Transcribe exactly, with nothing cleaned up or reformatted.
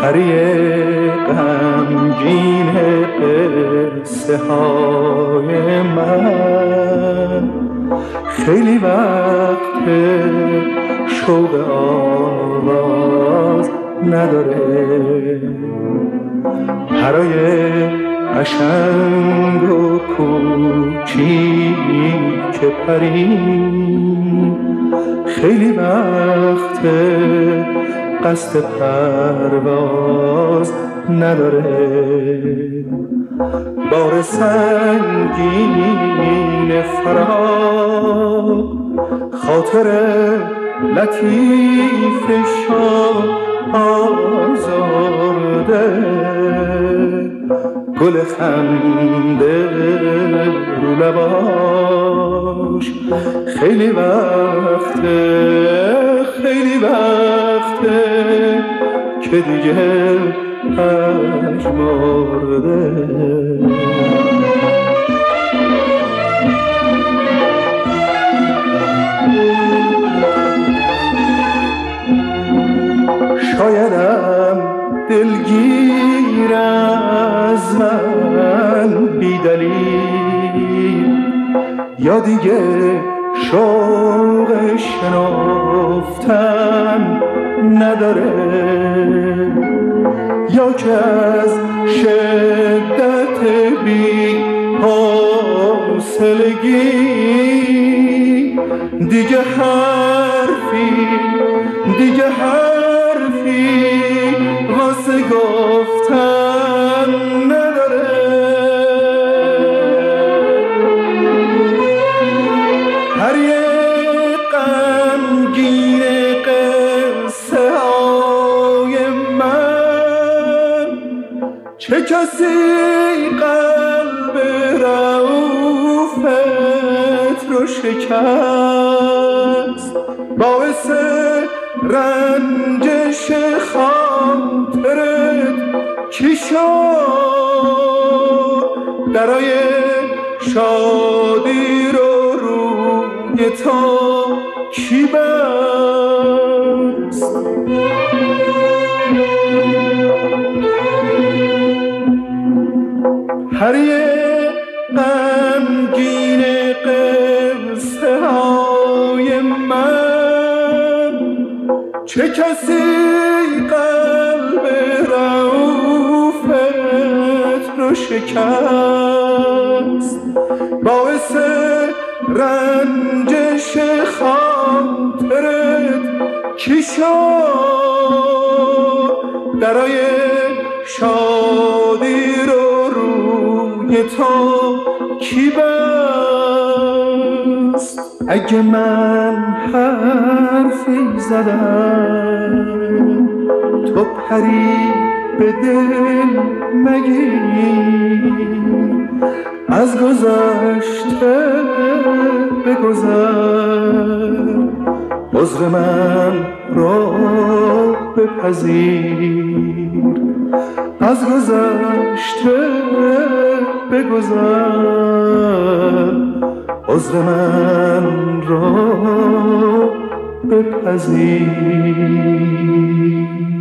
پری غمگین قصه های من خیلی وقت شوق آواز نداره. پرای قشنگ و کوچیک پری خیلی وقت قصد پرواز نداره. بار سنگین فراق خاطر لطیفشو آزرده. گل خنده رو لباش خیلی وقته خیلی وقته که دیگه پژمرده. شایدم دلگیر از من بی دلیل یا دیگه شوق شنفتن نداره، یا که از شدت بی حوصلگی دیگه حرفی دیگه حرفی واسه گفتن نداره. هر یه غمگین قصه های من چه کسی قلب رؤوفت رو شکست، باعث رنجش خاطرت چی شد؟ درای شادی رو روی تو کی بست؟ هر یه غمگین قصه های من چه کسی قلب رؤوفت رو شکست، باعث رنجش خاطرت کی شد؟ درای شادی رو روی تو کی بست؟ اگه من حرفی زدم تو پری به دل مگیر، از گذشته بگذر، عذر من رو بپذیر. از گذشته بگذر، عذر من رو بپذیر.